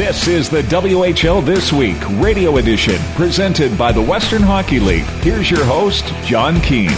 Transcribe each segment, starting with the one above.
This is the WHL This Week radio edition presented by the Western Hockey League. Here's your host, John Keane.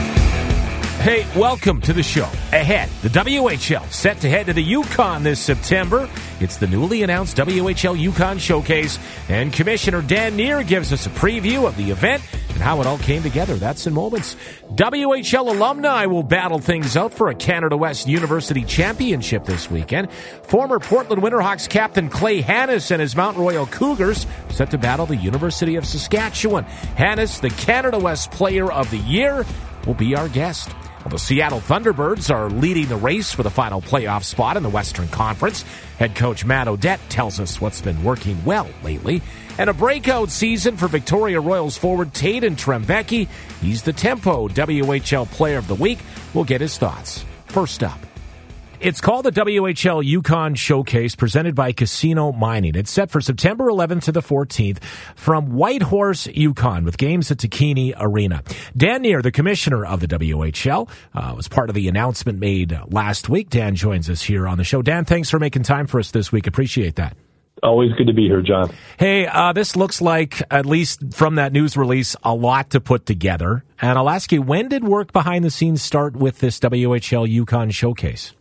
Hey, welcome to the show. Ahead, the WHL set to head to the Yukon this September. It's the newly announced WHL Yukon Showcase, and Commissioner Dan Neer gives us a preview of the event and how it all came together. That's in moments. WHL alumni will battle things out for a Canada West University Championship this weekend. Former Portland Winterhawks captain Clay Hannes and his Mount Royal Cougars set to battle the University of Saskatchewan. Hannes, the Canada West Player of the Year, will be our guest. Well, the Seattle Thunderbirds are leading the race for the final playoff spot in the Western Conference. Head coach Matt Odette tells us what's been working well lately. And a breakout season for Victoria Royals forward Taden Trembecki. He's the Tempo WHL Player of the Week. We'll get his thoughts. First up, it's called the WHL Yukon Showcase, presented by Casino Mining. It's set for September 11th to the 14th from Whitehorse, Yukon, with games at Takini Arena. Dan Neer, the commissioner of the WHL, was part of the announcement made last week. Dan joins us here on the show. Dan, thanks for making time for us this week. Appreciate that. Always good to be here, John. Hey, this looks like, at least from that news release, a lot to put together. And I'll ask you, when did work behind the scenes start with this WHL Yukon Showcase?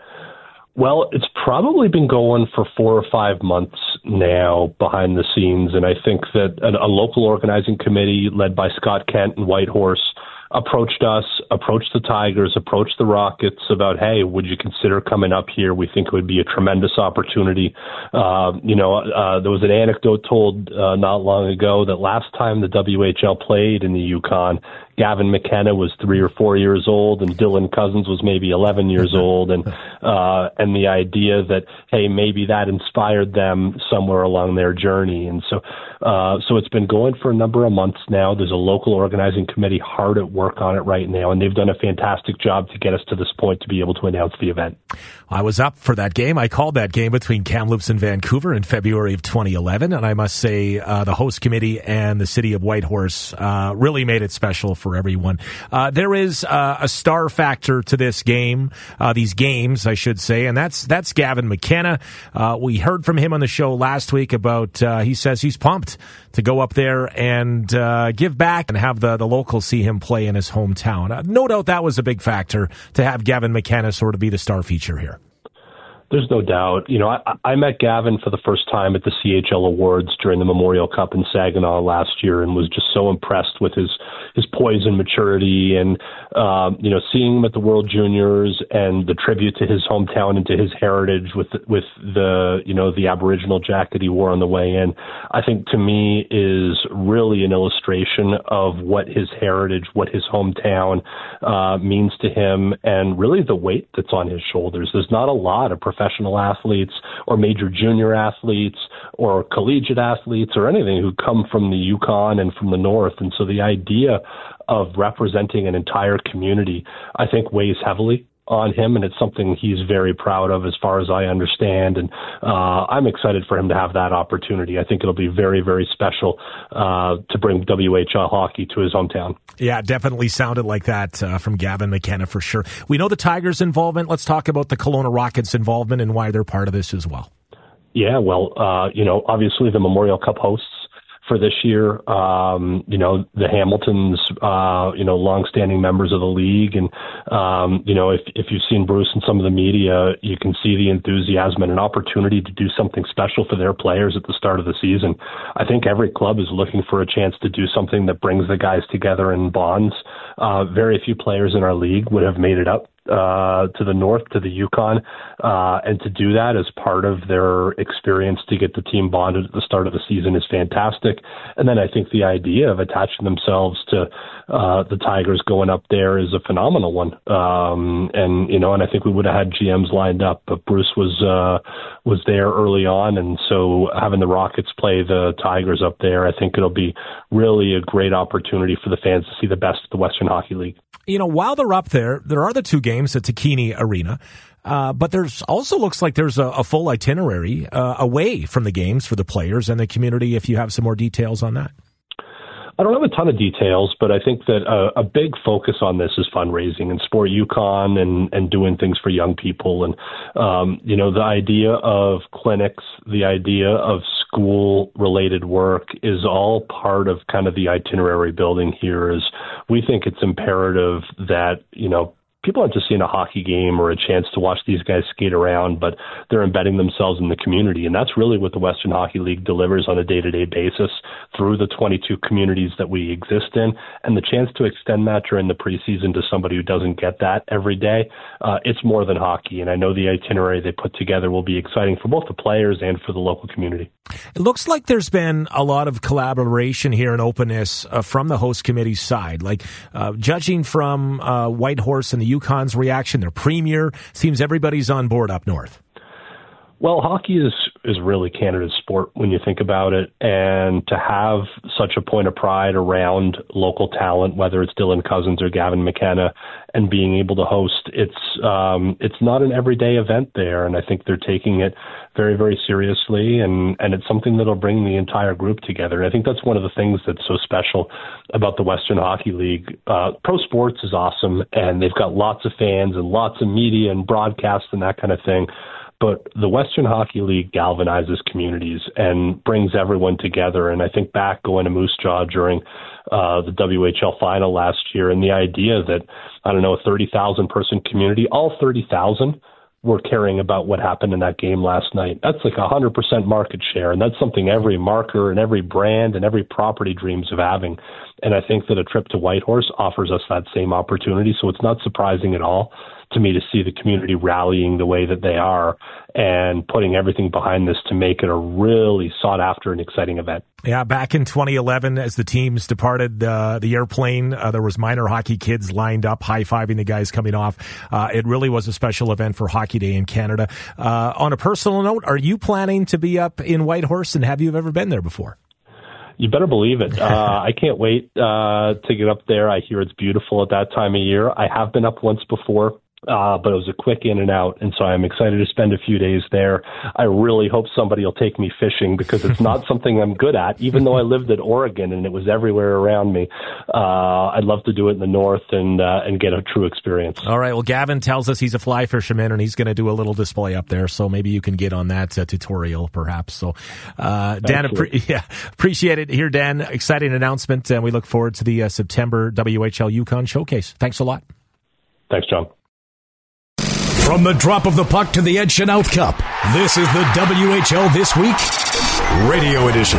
Well, it's probably been going for 4 or 5 months now behind the scenes, and I think that a local organizing committee led by Scott Kent and Whitehorse approached us, approached the Tigers, approached the Rockets about, hey, would you consider coming up here? We think it would be a tremendous opportunity. There was an anecdote told not long ago that last time the WHL played in the Yukon, Gavin McKenna was 3 or 4 years old, and Dylan Cousins was maybe 11 years old, and the idea that, hey, maybe that inspired them somewhere along their journey. And so it's been going for a number of months now. There's a local organizing committee hard at work on it right now, and they've done a fantastic job to get us to this point to be able to announce the event. I was up for that game. I called that game between Kamloops and Vancouver in February of 2011, and I must say the host committee and the city of Whitehorse really made it special for everyone. There is a star factor to this game, these games, I should say, and that's Gavin McKenna. We heard from him on the show last week about, he says he's pumped to go up there and give back and have the locals see him play in his hometown. No doubt that was a big factor to have Gavin McKenna sort of be the star feature here. There's no doubt. I met Gavin for the first time at the CHL Awards during the Memorial Cup in Saginaw last year and was just so impressed with his poise and maturity, and seeing him at the World Juniors and the tribute to his hometown and to his heritage with the Aboriginal jacket he wore on the way in, I think to me is really an illustration of what his heritage, what his hometown means to him, and really the weight that's on his shoulders. There's not a lot of professional athletes or major junior athletes or collegiate athletes or anything who come from the Yukon and from the North. And so the idea of representing an entire community, I think, weighs heavily on him, and it's something he's very proud of as far as I understand. And I'm excited for him to have that opportunity. I think it'll be very, very special to bring WHL hockey to his hometown. Yeah, it definitely sounded like that from Gavin McKenna for sure. We know the Tigers' involvement. Let's talk about the Kelowna Rockets' involvement and why they're part of this as well. Yeah, well, obviously the Memorial Cup hosts for this year, the Hamiltons, longstanding members of the league. And, if you've seen Bruce and some of the media, you can see the enthusiasm and an opportunity to do something special for their players at the start of the season. I think every club is looking for a chance to do something that brings the guys together in bonds. Very few players in our league would have made it up to the North, to the Yukon, and to do that as part of their experience to get the team bonded at the start of the season is fantastic. And then I think the idea of attaching themselves to the Tigers going up there is a phenomenal one. And I think we would have had GMs lined up, but Bruce was there early on, and so having the Rockets play the Tigers up there, I think it'll be really a great opportunity for the fans to see the best of the Western Hockey League. While they're up there are the 2 games at Takini Arena, but there's also looks like there's a full itinerary away from the games for the players and the community, if you have some more details on that. I don't have a ton of details, but I think that a big focus on this is fundraising and Sport Yukon and doing things for young people. And, the idea of clinics, the idea of school-related work is all part of kind of the itinerary building here. Is we think it's imperative that, people aren't just seeing a hockey game or a chance to watch these guys skate around, but they're embedding themselves in the community. And that's really what the Western Hockey League delivers on a day-to-day basis through the 22 communities that we exist in. And the chance to extend that during the preseason to somebody who doesn't get that every day, it's more than hockey. And I know the itinerary they put together will be exciting for both the players and for the local community. It looks like there's been a lot of collaboration here and openness from the host committee's side. Like judging from Whitehorse and the Yukon's reaction, their premier, seems everybody's on board up north. Well, hockey is really Canada's sport when you think about it, and to have such a point of pride around local talent, whether it's Dylan Cousins or Gavin McKenna, and being able to host, it's not an everyday event there, and I think they're taking it very, very seriously, and it's something that'll bring the entire group together. And I think that's one of the things that's so special about the Western Hockey League. Pro sports is awesome, and they've got lots of fans and lots of media and broadcasts and that kind of thing. But the Western Hockey League galvanizes communities and brings everyone together. And I think back going to Moose Jaw during the WHL final last year, and the idea that, a 30,000 person community, all 30,000 were caring about what happened in that game last night. That's like 100% market share. And that's something every marker and every brand and every property dreams of having. And I think that a trip to Whitehorse offers us that same opportunity. So it's not surprising at all to me to see the community rallying the way that they are and putting everything behind this to make it a really sought after and exciting event. Yeah, back in 2011, as the teams departed the airplane, there was minor hockey kids lined up, high-fiving the guys coming off. It really was a special event for Hockey Day in Canada. On a personal note, are you planning to be up in Whitehorse, and have you ever been there before? You better believe it. I can't wait to get up there. I hear it's beautiful at that time of year. I have been up once before. But it was a quick in and out, and so I'm excited to spend a few days there. I really hope somebody will take me fishing because it's not something I'm good at, even though I lived at Oregon and it was everywhere around me. I'd love to do it in the north and get a true experience. All right, well, Gavin tells us he's a fly fisherman, and he's going to do a little display up there, so maybe you can get on that tutorial, perhaps. So, Dan, appreciate it here, Dan. Exciting announcement, and we look forward to the September WHL Yukon Showcase. Thanks a lot. Thanks, John. From the drop of the puck to the Ed Chenault Cup, this is the WHL This Week Radio Edition.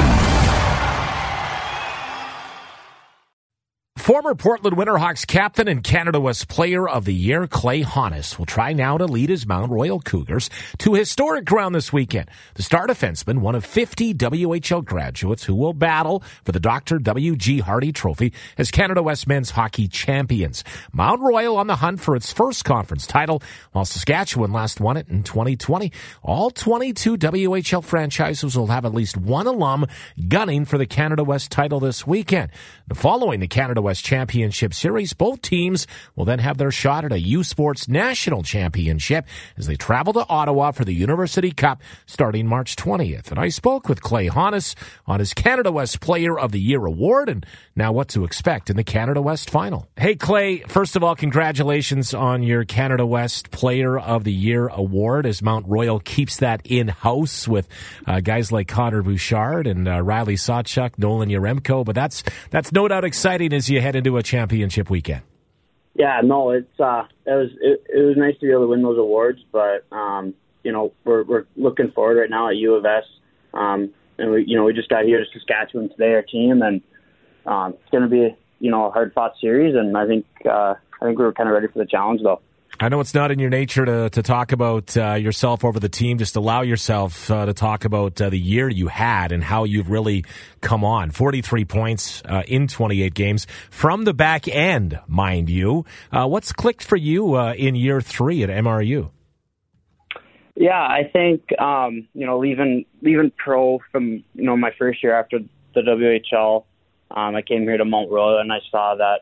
Former Portland Winterhawks captain and Canada West Player of the Year Clay Honus will try now to lead his Mount Royal Cougars to historic ground this weekend. The star defenseman, one of 50 WHL graduates who will battle for the Dr. W.G. Hardy Trophy as Canada West men's hockey champions. Mount Royal on the hunt for its first conference title, while Saskatchewan last won it in 2020. All 22 WHL franchises will have at least one alum gunning for the Canada West title this weekend. Following the Canada West Championship Series, both teams will then have their shot at a U Sports National Championship as they travel to Ottawa for the University Cup starting March 20th. And I spoke with Clay Honus on his Canada West Player of the Year award and now what to expect in the Canada West final. Hey, Clay, first of all, congratulations on your Canada West Player of the Year award as Mount Royal keeps that in-house with guys like Connor Bouchard and Riley Sawchuk, Nolan Yaremko, but that's no doubt exciting as you head into a championship weekend. Yeah, no, it was nice to be able to win those awards, but we're looking forward right now at U of S, and we just got here to Saskatchewan today, our team, and it's going to be a hard fought series, and I think we were kind of ready for the challenge though. I know it's not in your nature to talk about yourself over the team. Just allow yourself to talk about the year you had and how you've really come on. 43 points in 28 games from the back end, mind you. What's clicked for you in year 3 at MRU? Yeah, I think leaving pro from my first year after the WHL, I came here to Mount Royal and I saw that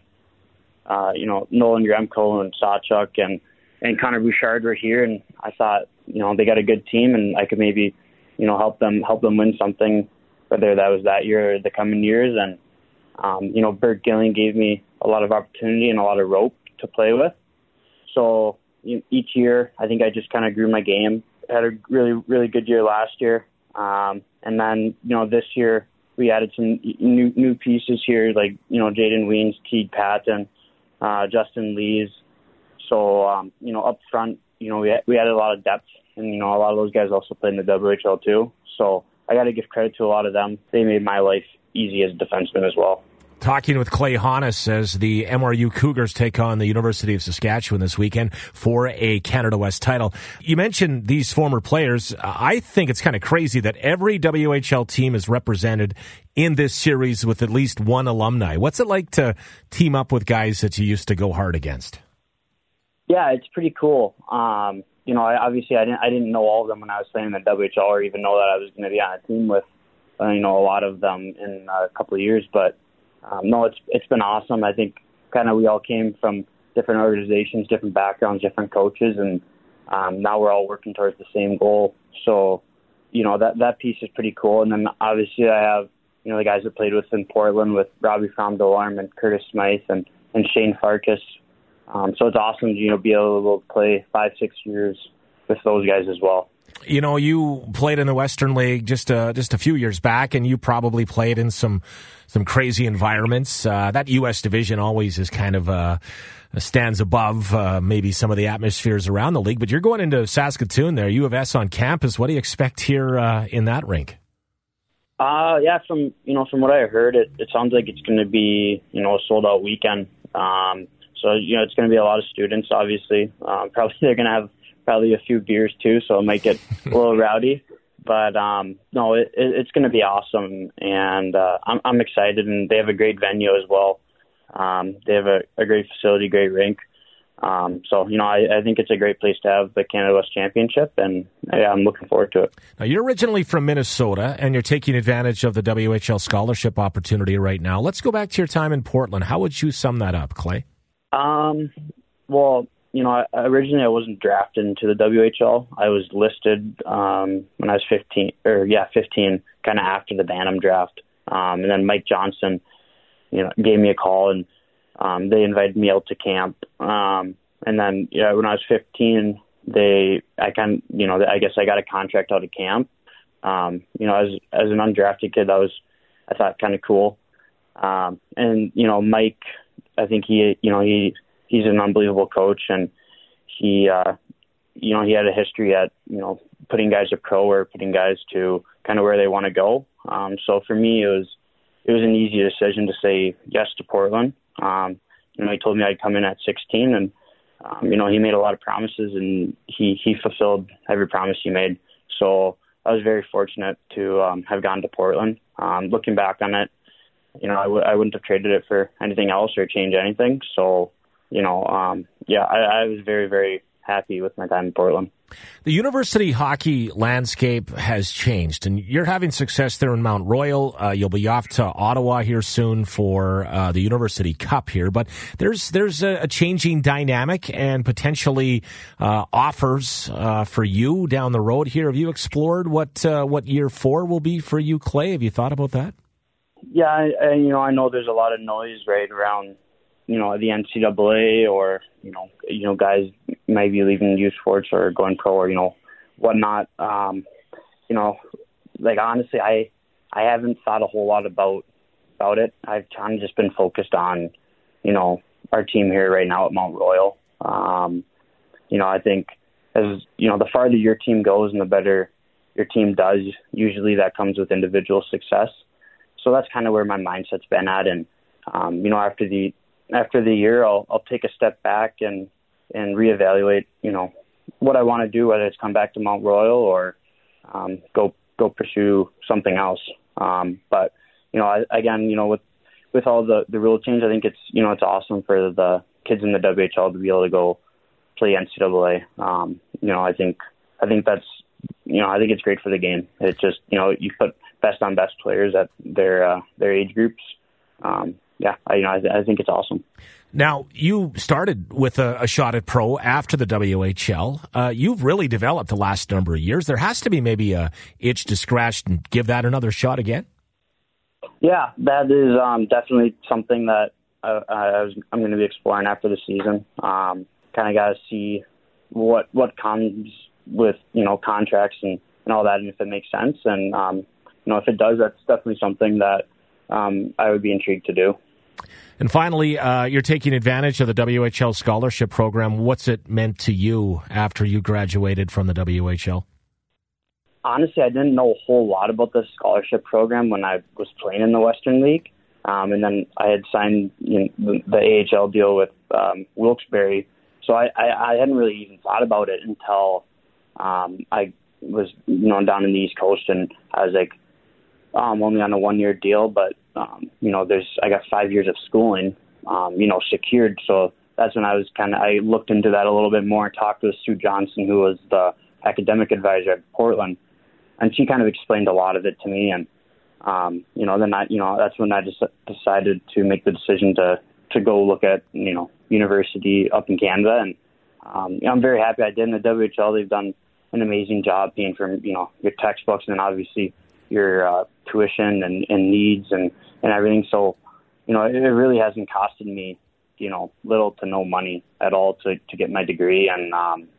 Nolan Yaremko and Sawchuk and Connor Bouchard were here, and I thought, they got a good team, and I could maybe, help them win something, whether that was that year or the coming years. And Bert Gilling gave me a lot of opportunity and a lot of rope to play with. So each year, I think I just kind of grew my game. I had a really, really good year last year. And then, this year we added some new pieces here, like, Jaden Weens, Teague Patton, Justin Lees. So, up front, we added a lot of depth, and, a lot of those guys also played in the WHL too. So I got to give credit to a lot of them. They made my life easy as a defenseman as well. Talking with Clay Honus as the MRU Cougars take on the University of Saskatchewan this weekend for a Canada West title. You mentioned these former players. I think it's kind of crazy that every WHL team is represented in this series with at least one alumni. What's it like to team up with guys that you used to go hard against? Yeah, it's pretty cool. I didn't know all of them when I was playing in the WHL, or even know that I was going to be on a team with, a lot of them in a couple of years, but it's been awesome. I think kind of we all came from different organizations, different backgrounds, different coaches, and now we're all working towards the same goal. So, that piece is pretty cool. And then obviously I have, the guys that played with in Portland with Robbie From Delorme and Curtis Smythe and Shane Farkas. So it's awesome to, be able to play 5-6 years with those guys as well. You played in the Western League just a few years back, and you probably played in some crazy environments. That U.S. division always is kind of stands above maybe some of the atmospheres around the league. But you're going into Saskatoon there, U of S on campus. What do you expect here in that rink? From what I heard, it sounds like it's going to be a sold out weekend. So it's going to be a lot of students. Obviously, probably they're going to have probably a few beers too, so it might get a little rowdy. But it's going to be awesome, and I'm excited. And they have a great venue as well. They have a great facility, great rink. I think it's a great place to have the Canada West Championship, and I'm looking forward to it. Now, you're originally from Minnesota, and you're taking advantage of the WHL scholarship opportunity right now. Let's go back to your time in Portland. How would you sum that up, Clay? Originally I wasn't drafted into the WHL. I was listed when I was 15, kind of after the Bantam draft. And then Mike Johnson, gave me a call, and they invited me out to camp. And then, when I was 15, I guess I got a contract out of camp. As an undrafted kid, I thought kind of cool. And Mike, I think he's an unbelievable coach, and he had a history at, putting guys to pro or putting guys to kind of where they want to go. So for me, it was an easy decision to say yes to Portland. He told me I'd come in at 16, and, he made a lot of promises, and he fulfilled every promise he made. So I was very fortunate to have gone to Portland. Looking back on it, I wouldn't have traded it for anything else or change anything. So, I was very, very happy with my time in Portland. The university hockey landscape has changed, and you're having success there in Mount Royal. You'll be off to Ottawa here soon for the University Cup here, but there's a changing dynamic and potentially offers for you down the road here. Have you explored what year 4 will be for you, Clay? Have you thought about that? Yeah, I know there's a lot of noise right around, the NCAA, or, guys maybe leaving youth sports or going pro or, whatnot. Honestly, I haven't thought a whole lot about it. I've kind of just been focused on, our team here right now at Mount Royal. I think as, the farther your team goes and the better your team does, usually that comes with individual success. So that's kind of where my mindset's been at. And, after the year, I'll take a step back and reevaluate, what I want to do, whether it's come back to Mount Royal or go pursue something else. But with all the rule change, I think it's awesome for the kids in the WHL to be able to go play NCAA. I think that's, I think it's great for the game. It's just, you put best on best players at their age groups. I think it's awesome. Now, you started with a shot at pro after the WHL. You've really developed the last number of years. There has to be maybe a itch to scratch and give that another shot again? Yeah, that is definitely something that I'm going to be exploring after the season. Kind of got to see what comes with, contracts and all that, and if it makes sense. And, if it does, that's definitely something that I would be intrigued to do. And finally, you're taking advantage of the WHL scholarship program. What's it meant to you after you graduated from the WHL? Honestly, I didn't know a whole lot about the scholarship program when I was playing in the Western League. And then I had signed the AHL deal with Wilkes-Barre. So I hadn't really even thought about it until I was down in the East Coast, and I was like, I'm only on a 1-year deal, but I got 5 years of schooling, secured. So that's when I looked into that a little bit more and talked with Sue Johnson, who was the academic advisor at Portland, and she kind of explained a lot of it to me. And then that's when I just decided to make the decision to go look at university up in Canada, and I'm very happy I did. In the WHL, they've done an amazing job paying for your textbooks and then obviously your tuition and needs and everything. So it really hasn't costed me little to no money at all to get my degree, and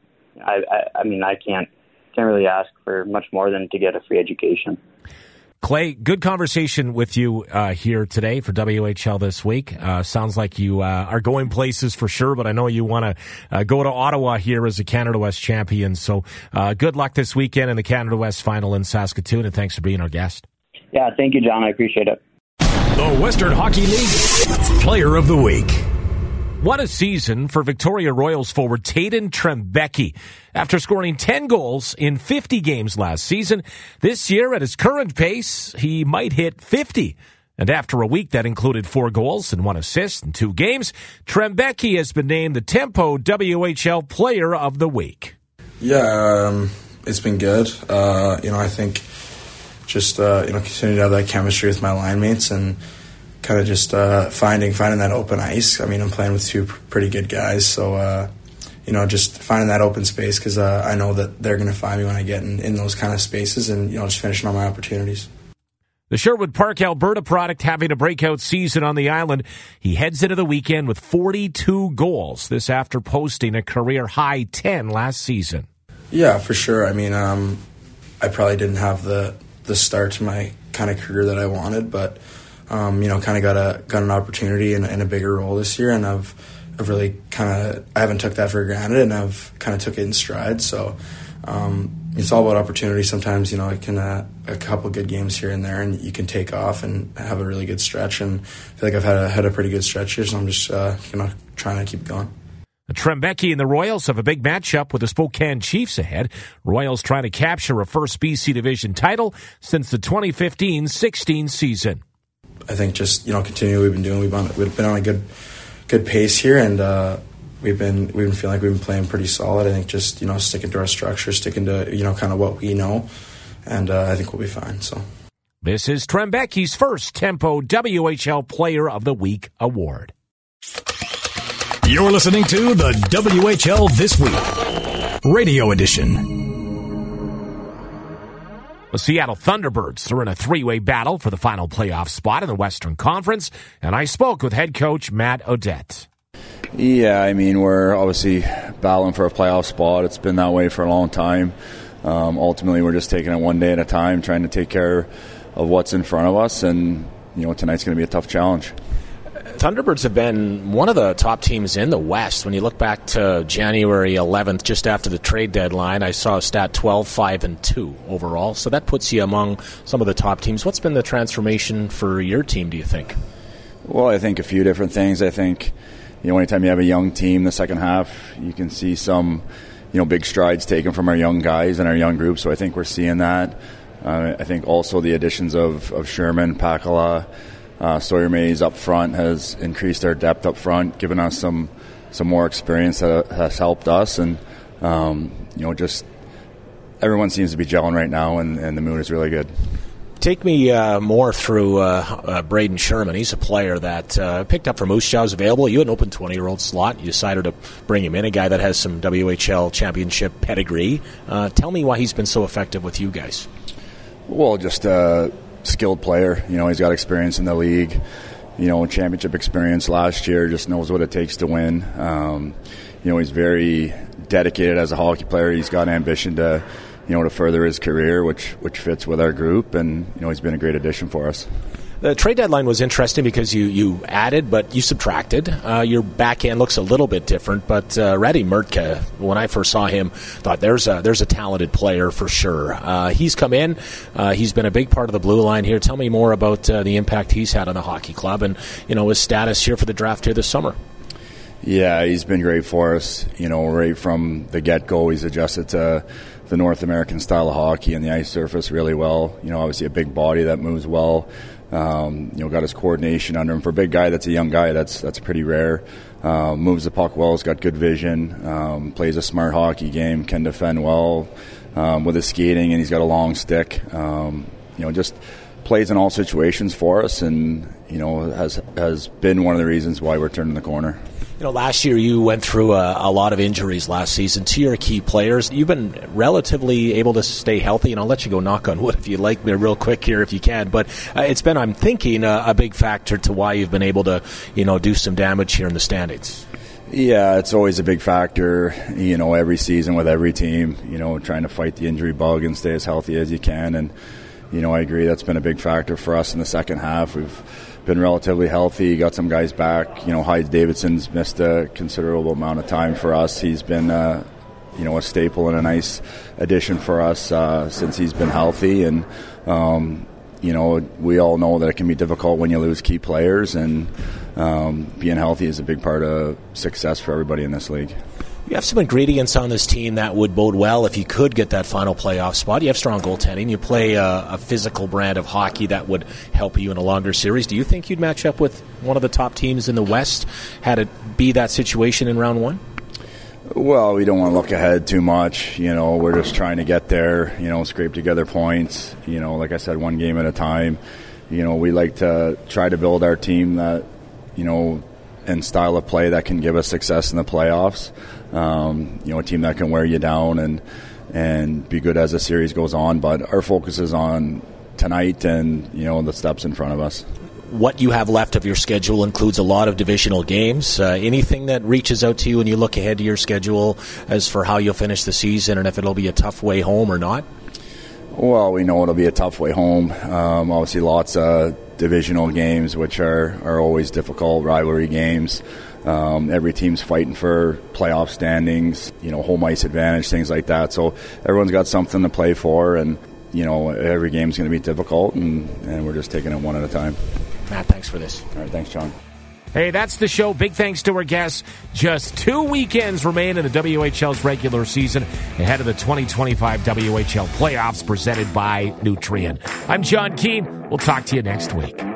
I can't really ask for much more than to get a free education. Clay, good conversation with you here today for WHL This Week. Sounds like you are going places for sure, but I know you want to go to Ottawa here as a Canada West champion. So good luck this weekend in the Canada West final in Saskatoon, and thanks for being our guest. Yeah, thank you, John. I appreciate it. The Western Hockey League Player of the Week. What a season for Victoria Royals forward Tayden Trembecki. After scoring 10 goals in 50 games last season, this year at his current pace, he might hit 50. And after a week that included 4 goals and 1 assist in 2 games, Trembecki has been named the Tempo WHL Player of the Week. Yeah, it's been good. I think just, continue to have that chemistry with my line mates and kind of just finding that open ice. I mean, I'm playing with 2 pretty good guys, so just finding that open space because I know that they're going to find me when I get in those kind of spaces, and just finishing all my opportunities. The Sherwood Park, Alberta product having a breakout season on the island. He heads into the weekend with 42 goals. This after posting a career high 10 last season. Yeah, for sure. I mean, I probably didn't have the start to my kind of career that I wanted, but kind of got an opportunity in a bigger role this year, and I've really I haven't took that for granted, and I've kind of took it in stride. So it's all about opportunity. Sometimes it can a couple good games here and there, and you can take off and have a really good stretch. And I feel like I've had a pretty good stretch here, so I'm just trying to keep going. Trembecki and the Royals have a big matchup with the Spokane Chiefs ahead. Royals trying to capture a first BC Division title since the 2015-16 season. I think just continue what we've been doing. We've been on a good pace here, and we've been feeling like we've been playing pretty solid. I think just sticking to our structure, sticking to kind of what we know, and I think we'll be fine. So this is Trembecki's first Tempo WHL Player of the Week award. You're listening to the WHL This Week Radio Edition. The Seattle Thunderbirds are in a 3-way battle for the final playoff spot in the Western Conference, and I spoke with head coach Matt Odette. Yeah, I mean, we're obviously battling for a playoff spot. It's been that way for a long time. Ultimately, we're just taking it one day at a time, trying to take care of what's in front of us, and tonight's going to be a tough challenge. Thunderbirds have been one of the top teams in the West. When you look back to January 11th, just after the trade deadline, I saw a stat 12-5-2 overall. So that puts you among some of the top teams. What's been the transformation for your team, do you think? Well, I think a few different things. I think, anytime you have a young team, the second half, you can see some, big strides taken from our young guys and our young group. So I think we're seeing that. I think also the additions of Sherman, Pakala, Sawyer Mays up front has increased our depth up front, given us some more experience that has helped us, and just everyone seems to be gelling right now, and the mood is really good. Take me more through Braden Sherman. He's a player that picked up from Moose Jaw, was available. You had an open 20-year-old slot. You decided to bring him in, a guy that has some WHL championship pedigree. Tell me why he's been so effective with you guys. Well, just skilled player. You know, he's got experience in the league, you know, championship experience last year, just knows what it takes to win. You know, he's very dedicated as a hockey player. He's got ambition to, you know, to further his career, which fits with our group, and, you know, he's been a great addition for us. The trade deadline was interesting because you added, but you subtracted. Your back end looks a little bit different, but Radi Murtka, when I first saw him, thought there's a talented player for sure. He's come in. He's been a big part of the blue line here. Tell me more about the impact he's had on the hockey club and, you know, his status here for the draft here this summer. Yeah, he's been great for us. You know, right from the get-go, he's adjusted to the North American style of hockey and the ice surface really well. You know, obviously a big body that moves well. You know, got his coordination under him. For a big guy that's a young guy, that's pretty rare. Moves the puck well, has got good vision, plays a smart hockey game, can defend well with his skating, and he's got a long stick. You know, just plays in all situations for us, and, you know, has been one of the reasons why we're turning the corner. You know, last year you went through a lot of injuries last season to your key players. You've been relatively able to stay healthy, and I'll let you go knock on wood if you'd like me real quick here if you can. But it's been, I'm thinking, a big factor to why you've been able to, you know, do some damage here in the standings. Yeah, it's always a big factor, you know, every season with every team, you know, trying to fight the injury bug and stay as healthy as you can. And, you know, I agree that's been a big factor for us in the second half. We've been relatively healthy, got some guys back. You know, Hyde Davidson's missed a considerable amount of time for us. He's been, you know, a staple and a nice addition for us since he's been healthy. And, you know, we all know that it can be difficult when you lose key players, and being healthy is a big part of success for everybody in this league. You have some ingredients on this team that would bode well if you could get that final playoff spot. You have strong goaltending. You play a physical brand of hockey that would help you in a longer series. Do you think you'd match up with one of the top teams in the West had it be that situation in round one? Well, we don't want to look ahead too much. You know, we're just trying to get there, you know, scrape together points. You know, like I said, one game at a time. You know, we like to try to build our team that, you know, and style of play that can give us success in the playoffs. You know, a team that can wear you down and be good as the series goes on. But our focus is on tonight and, you know, the steps in front of us. What you have left of your schedule includes a lot of divisional games. Anything that reaches out to you when you look ahead to your schedule as for how you'll finish the season and if it'll be a tough way home or not? Well, we know it'll be a tough way home. Obviously, lots of divisional games, which are always difficult, rivalry games. Every team's fighting for playoff standings, you know, home ice advantage, things like that. So everyone's got something to play for, and, you know, every game's going to be difficult, and we're just taking it one at a time. Matt, thanks for this. All right, thanks, John. Hey, that's the show. Big thanks to our guests. Just 2 weekends remain in the WHL's regular season ahead of the 2025 WHL playoffs presented by Nutrien. I'm John Keane. We'll talk to you next week.